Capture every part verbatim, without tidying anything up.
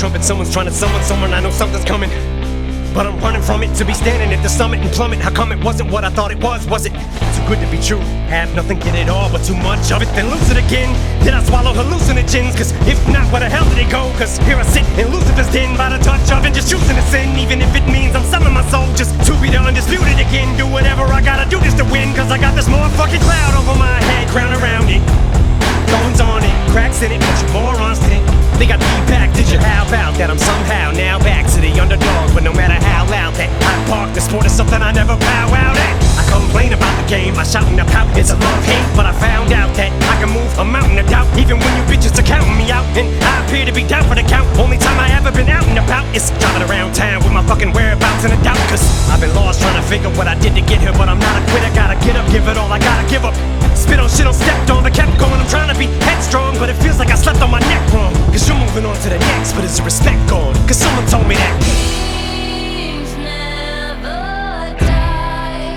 trumpet. Someone's trying to summon someone, I know something's coming, but I'm running from it. To be standing at the summit and plummet, how come it wasn't what I thought it was? Was it too good to be true? Have nothing, get it all, but too much of it, then lose it again. Did I swallow hallucinogens? Cause if not, where the hell did it go? Cause here I sit in Lucifer's den, by the touch of it, just choosing to sin. Even if it means I'm selling my soul just to be the undisputed again. Do whatever I gotta do just to win, cause I got this motherfucking cloud over my head, crown around it, thorns on it, cracks in it, but you morons didn't think I'd be back. Did you? How about that? I'm somehow now back to the underdog, but no matter how loud that I bark, the sport is something I never bow out at. I complain about the game, I shout and I pout, it's a love-hate, but I found out that I can move a mountain of doubt, even when you bitches are counting me out, and I appear to be down for the count. Only time I ever been out and about is driving around town with my fucking whereabouts in a doubt, cause I've been lost trying to figure what I did to get here, but I'm not a quitter, gotta get up, give it all I gotta give up. Spit on shit on stepped on, but kept going. I'm trying to be headstrong, but it feels like I slept on my neck wrong. Cause you're moving on to the next, but is the respect gone? Cause someone told me that Dreams never die.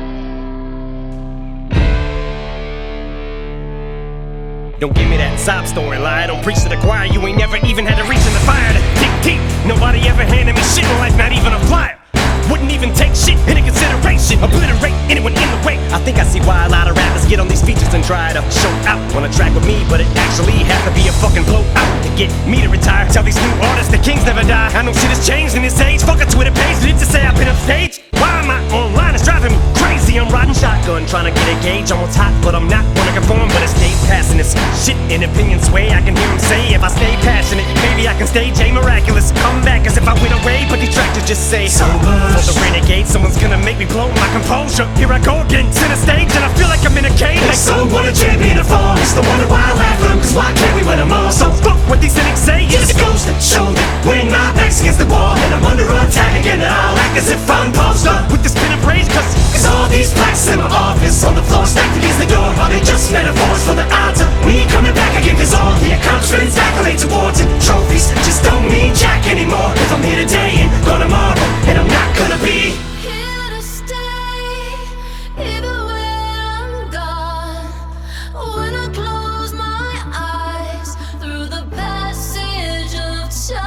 don't give me that sob story lie. Don't preach to the choir. You ain't never even had to reach in the fire to dig deep. Nobody ever handed me shit in life, not even a flyer. Wouldn't even take shit into consideration, obliterate anyone in the way. I think I see why a lot of rappers get on these features and try to show out on a track with me, but it actually has to be a fucking blowout to get me to retire. Tell these new artists the kings never die. I know shit has changed in this age. Fuck a Twitter page, did it to say I've been upstage? Why am I online? It's driving me crazy. I'm riding shotgun, trying to get a gauge on what's hot, but I'm not gonna conform. But it stays passing this shit in opinion sway. I can hear him say, if I stay passionate, maybe I can stage a miraculous comeback. As if I went away, but detractors just say so much. For the renegade, someone's gonna make me blow my composure. Here I go again, center stage, and I feel like I'm in a cage. Like someone a champion to fall. It's the wonder why I laugh at them, cause why can't we win them all? So fuck what these cynics say. It just goes to show that when my back's against the wall and I'm under attack again, and I'll act as if I'm posed up with this pen and praise, cause Cause all these plaques in my office on the floor stacked against the door, are they just metaphors for the odds of me coming back again? Cause all the accomplishments, accolades, awards, and trophies just don't mean jack anymore. If I'm here today and gone tomorrow, and I'm not gonna be Here to stay, even when I'm gone. When I close my eyes through the passage of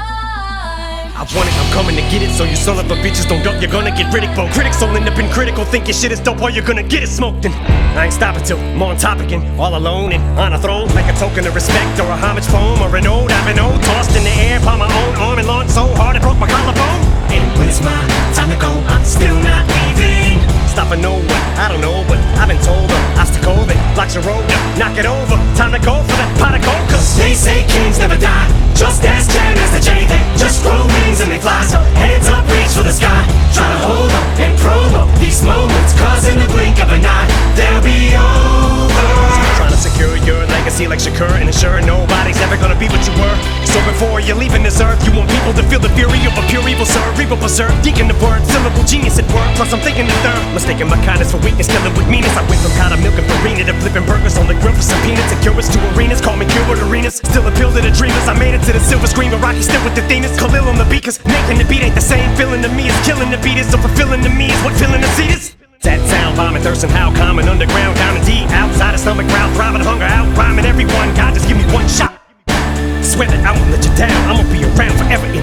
time. I want it, I'm coming to get it. So you son of a bitches don't duck, you're gonna get ridiculed. Critics all end up in critical, think your shit is dope, or you're gonna get it smoked. And I ain't stopping till I'm on top again, all alone and on a throne, like a token of respect or a homage poem or an ode I've been owed. Tossed in the air by my own arm and launched so hard it broke my collarbone. And when it's my time to go, I'm still not leaving. Stopping nowhere, I don't know, but I've been told a obstacle that blocks your road, knock it over. Time to go for that pot of gold, cause They say kings never die, just as Jan as the J. They just grow wings and they fly, so hands up, reach for the sky. Try to hold up and promo these moments, cause in the blink of an eye, they'll be over. trying to secure your legacy like Shakur and ensure nobody's ever gonna be what you were. So before you're leaving this earth, you want people to feel the fury of a pure evil, sir. Reaper berserk, deacon the word, syllable genius at work. Plus I'm thinking the third, mistaking my kindness for weakness, killing with meanness. I went from powder milk and farina to flipping burgers on the grill for some peanuts and curious to arenas. Call me Gilbert Arenas, still appeal to the dreamers. I made it to the silver screen, but Rocky still with the themes. Khalil on the beat, cause making the beat ain't the same. Feeling to me is killing the beat is, so fulfilling to me is what filling the seat is. That sound, bombing, thirsting, how common, underground, down and deep, outside of stomach, ground, thriving, hunger, out, rhyming everyone. God, just give me one shot. Swear that I won't let you down, I'ma be around forever.